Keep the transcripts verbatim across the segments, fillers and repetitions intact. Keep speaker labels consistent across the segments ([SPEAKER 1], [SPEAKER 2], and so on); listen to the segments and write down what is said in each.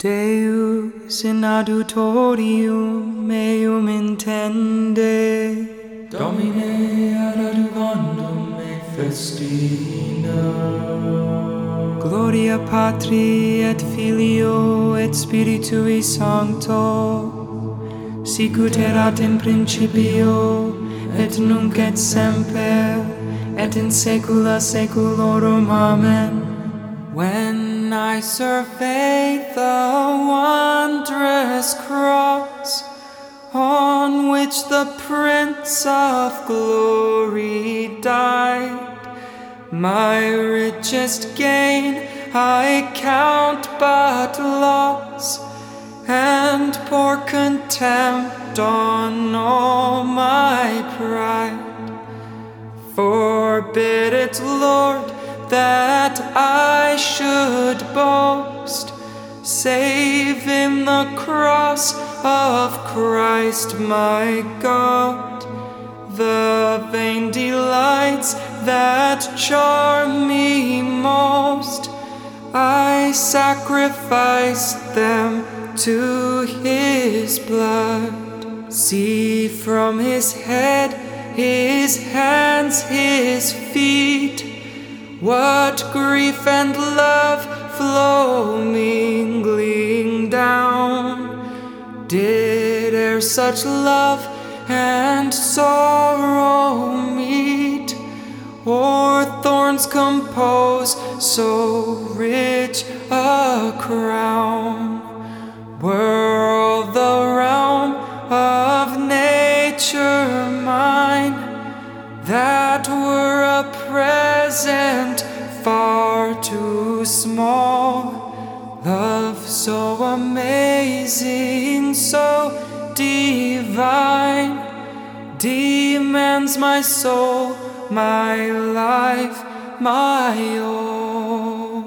[SPEAKER 1] Deus in adjutorium meum intende,
[SPEAKER 2] Domine ad adjuvandum me festina.
[SPEAKER 1] Gloria Patri et Filio et Spiritui Sancto, sicut erat in principio, et nunc et semper, et in saecula saeculorum. Amen. When I survey the wondrous cross, on which the Prince of Glory died, my richest gain I count but loss, and pour contempt on all my pride. Forbid it, Lord, that I should boast, save in the cross of Christ my God. The vain delights that charm me most, I sacrificed them to His blood. See from His head, His hands, His feet, what grief and love flow mingling down. Did e'er such love and sorrow meet, or thorns compose so rich a crown? Were all the realm of nature mine, that were a present far too small. Love so amazing, so divine, demands my soul, my life, my all.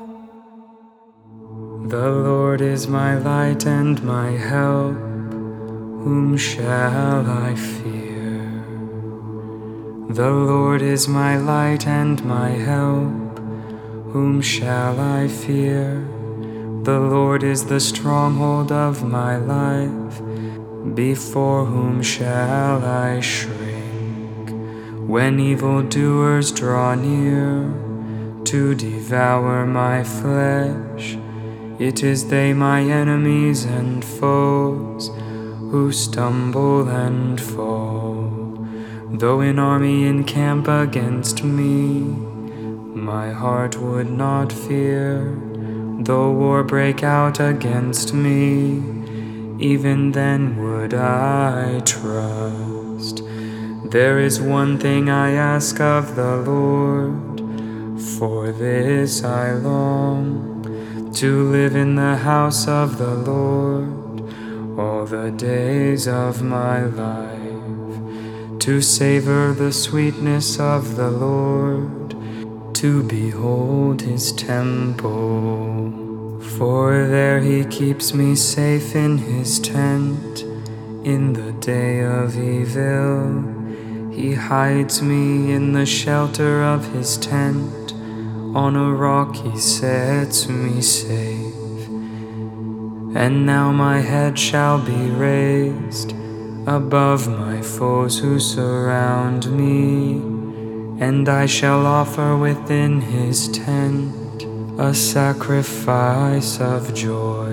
[SPEAKER 1] The Lord is my light and my help, whom shall I fear? The Lord is my light and my help, whom shall I fear? The Lord is the stronghold of my life, before whom shall I shrink? When evildoers draw near to devour my flesh, it is they, my enemies and foes, who stumble and fall. Though an army encamp against me, my heart would not fear. Though war break out against me, even then would I trust. There is one thing I ask of the Lord, for this I long, to live in the house of the Lord all the days of my life, to savor the sweetness of the Lord, to behold His temple. For there He keeps me safe in His tent. In the day of evil, He hides me in the shelter of His tent. On a rock He sets me safe. And now my head shall be raised above my foes who surround me, and I shall offer within His tent a sacrifice of joy.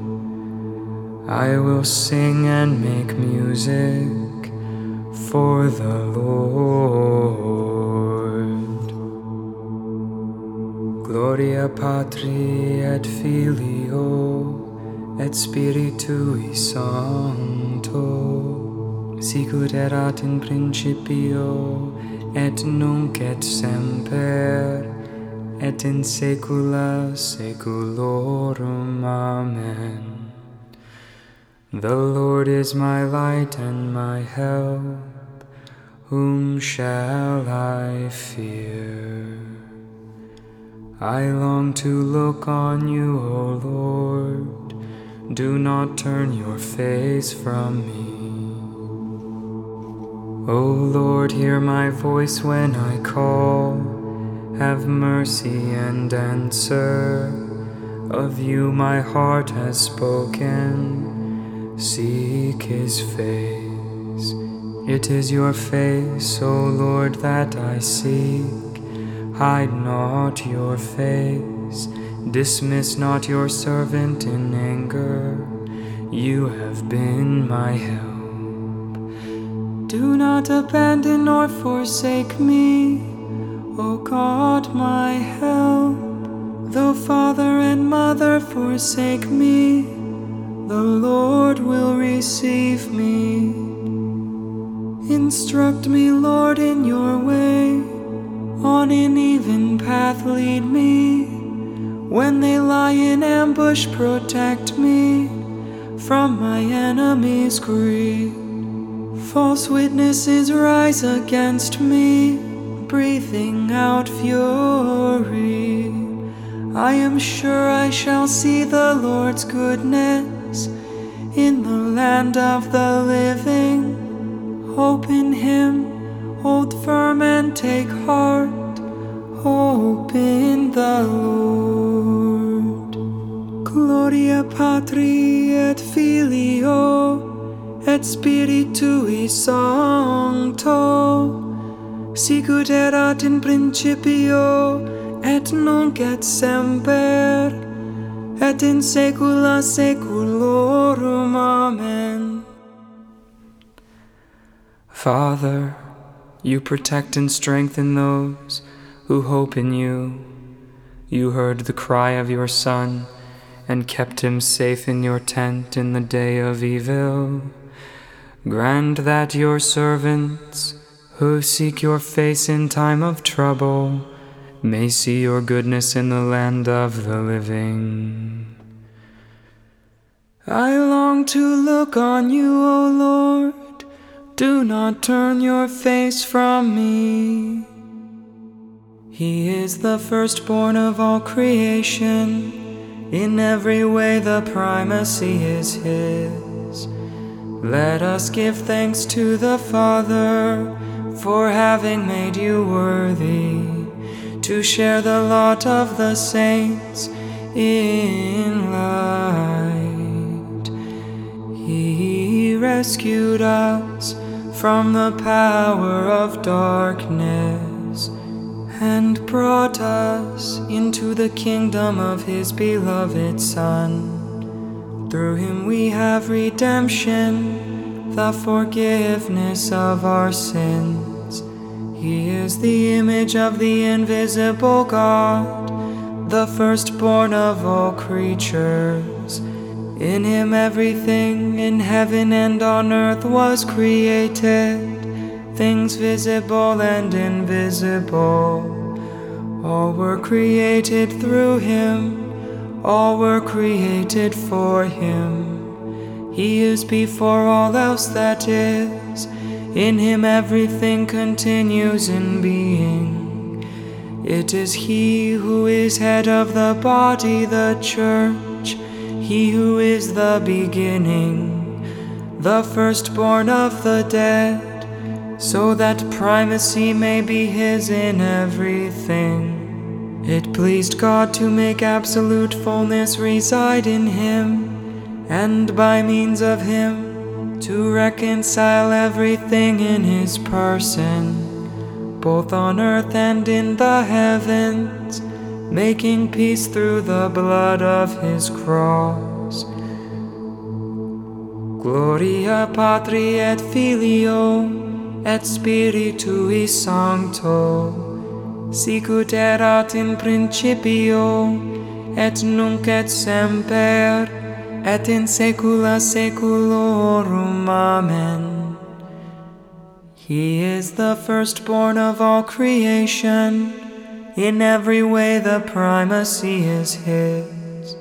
[SPEAKER 1] I will sing and make music for the Lord. Gloria Patri et Filio et Spiritui Sancto, sicut erat in principio, et nunc et semper, et in saecula saeculorum. Amen. The Lord is my light and my help, whom shall I fear? I long to look on you, O Lord. Do not turn your face from me. O Lord, hear my voice when I call. Have mercy and answer. Of you my heart has spoken. Seek his face. It is your face, O Lord, that I seek. Hide not your face. Dismiss not your servant in anger. You have been my help. Do not abandon or forsake me, O God, my help. Though father and mother forsake me, the Lord will receive me. Instruct me, Lord, in your way. On an even path lead me. When they lie in ambush, protect me from my enemies' greed. False witnesses rise against me, breathing out fury. I am sure I shall see the Lord's goodness in the land of the living. Hope in him, hold firm and take heart. Hope in the Lord. Gloria Patri et Filio et Spiritui Sancto, sicut erat in principio, et nunc et semper, et in saecula saeculorum. Amen. Father, you protect and strengthen those who hope in you. You heard the cry of your Son and kept him safe in your tent in the day of evil. Grant that your servants, who seek your face in time of trouble, may see your goodness in the land of the living. I long to look on you, O Lord. Do not turn your face from me. He is the firstborn of all creation. In every way the primacy is his. Let us give thanks to the Father for having made you worthy to share the lot of the saints in light. He rescued us from the power of darkness and brought us into the kingdom of his beloved Son. Through him we have redemption, the forgiveness of our sins. He is the image of the invisible God, the firstborn of all creatures. In him everything in heaven and on earth was created, things visible and invisible. All were created through him. All were created for him. He is before all else that is. In him everything continues in being. It is he who is head of the body, the church, he who is the beginning, the firstborn of the dead, so that primacy may be his in everything. It pleased God to make absolute fullness reside in him, and by means of him to reconcile everything in his person, both on earth and in the heavens, making peace through the blood of his cross. Gloria Patri et Filio et Spiritui Sancto, sicut erat in principio, et nunc et semper, et in saecula saeculorum. Amen. He is the firstborn of all creation. In every way the primacy is his.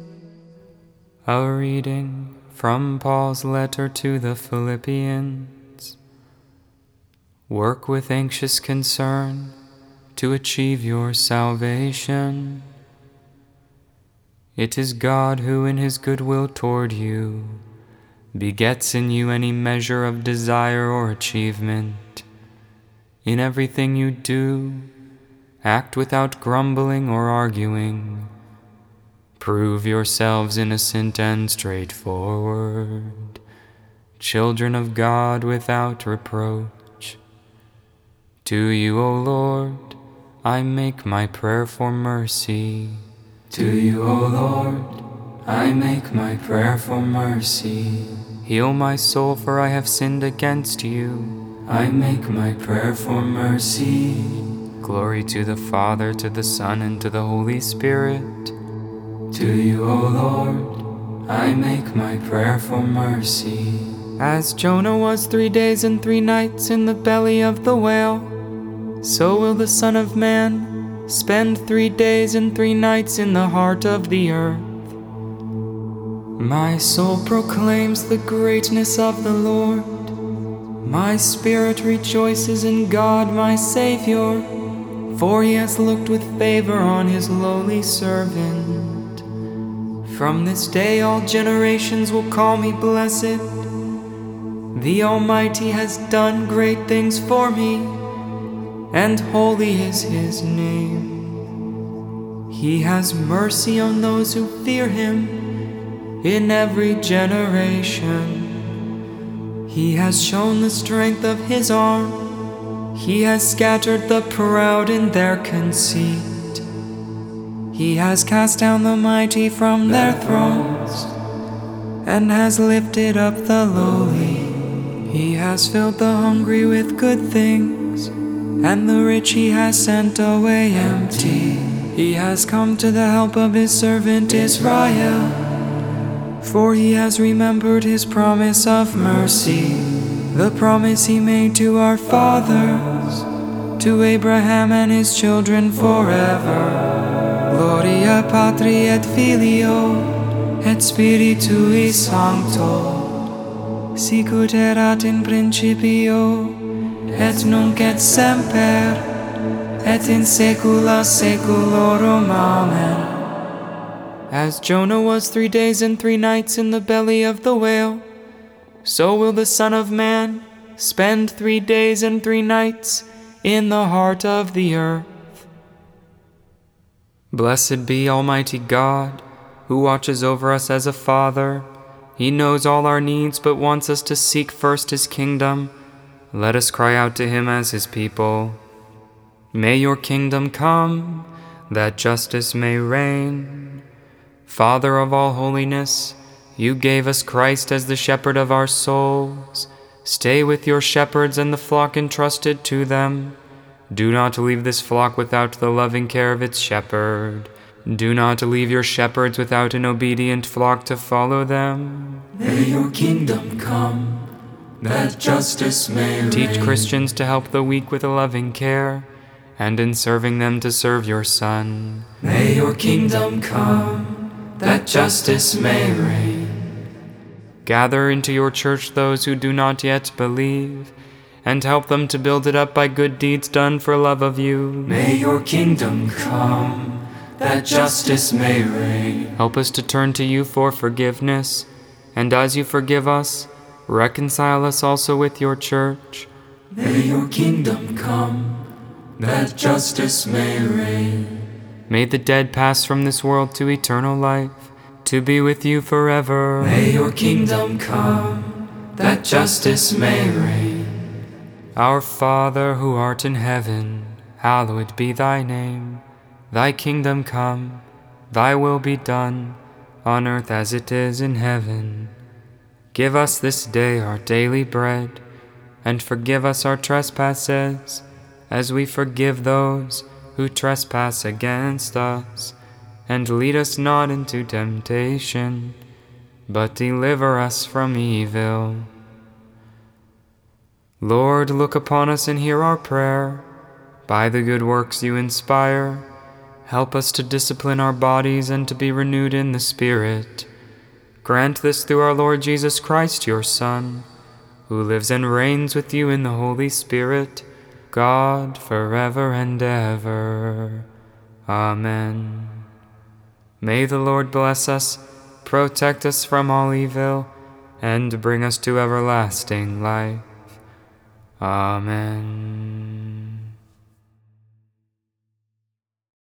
[SPEAKER 1] A reading from Paul's letter to the Philippians. Work with anxious concern to achieve your salvation. It is God who in his goodwill toward you begets in you any measure of desire or achievement. In everything you do, act without grumbling or arguing. Prove yourselves innocent and straightforward, children of God without reproach. To you, O Lord, I make my prayer for mercy.
[SPEAKER 2] To you, O Lord, I make my prayer for mercy.
[SPEAKER 1] Heal my soul, for I have sinned against you.
[SPEAKER 2] I make my prayer for mercy.
[SPEAKER 1] Glory to the Father, to the Son, and to the Holy Spirit.
[SPEAKER 2] To you, O Lord, I make my prayer for mercy.
[SPEAKER 1] As Jonah was three days and three nights in the belly of the whale, so will the Son of Man spend three days and three nights in the heart of the earth. My soul proclaims the greatness of the Lord. My spirit rejoices in God my Savior, for he has looked with favor on his lowly servant. From this day all generations will call me blessed. The Almighty has done great things for me, and holy is his name. He has mercy on those who fear him in every generation. He has shown the strength of his arm. He has scattered the proud in their conceit. He has cast down the mighty from their thrones, and has lifted up the lowly. He has filled the hungry with good things, and the rich he has sent away empty. He has come to the help of his servant Israel, for he has remembered his promise of mercy, the promise he made to our fathers, to Abraham and his children forever. Gloria Patri et Filio et Spiritui Sancto, sicut erat in principio, et nunc et semper, et in saecula saeculorum. Amen. As Jonah was three days and three nights in the belly of the whale, so will the Son of Man spend three days and three nights in the heart of the earth. Blessed be Almighty God, who watches over us as a Father. He knows all our needs, but wants us to seek first his kingdom. Let us cry out to him as his people. May your kingdom come, that justice may reign. Father of all holiness, you gave us Christ as the shepherd of our souls. Stay with your shepherds and the flock entrusted to them. Do not leave this flock without the loving care of its shepherd. Do not leave your shepherds without an obedient flock to follow them.
[SPEAKER 2] May your kingdom come, that justice may reign.
[SPEAKER 1] Teach Christians to help the weak with a loving care, and in serving them to serve your Son.
[SPEAKER 2] May your kingdom come, that justice may reign.
[SPEAKER 1] Gather into your church those who do not yet believe, and help them to build it up by good deeds done for love of you.
[SPEAKER 2] May your kingdom come, that justice may reign.
[SPEAKER 1] Help us to turn to you for forgiveness, and as you forgive us, reconcile us also with your church.
[SPEAKER 2] May your kingdom come, that justice may reign.
[SPEAKER 1] May the dead pass from this world to eternal life, to be with you forever.
[SPEAKER 2] May your kingdom come, that justice may reign.
[SPEAKER 1] Our Father, who art in heaven, hallowed be thy name. Thy kingdom come, thy will be done, on earth as it is in heaven. Give us this day our daily bread, and forgive us our trespasses, as we forgive those who trespass against us. And lead us not into temptation, but deliver us from evil. Lord, look upon us and hear our prayer. By the good works you inspire, help us to discipline our bodies and to be renewed in the Spirit. Grant this through our Lord Jesus Christ, your Son, who lives and reigns with you in the Holy Spirit, God, forever and ever. Amen. May the Lord bless us, protect us from all evil, and bring us to everlasting life. Amen.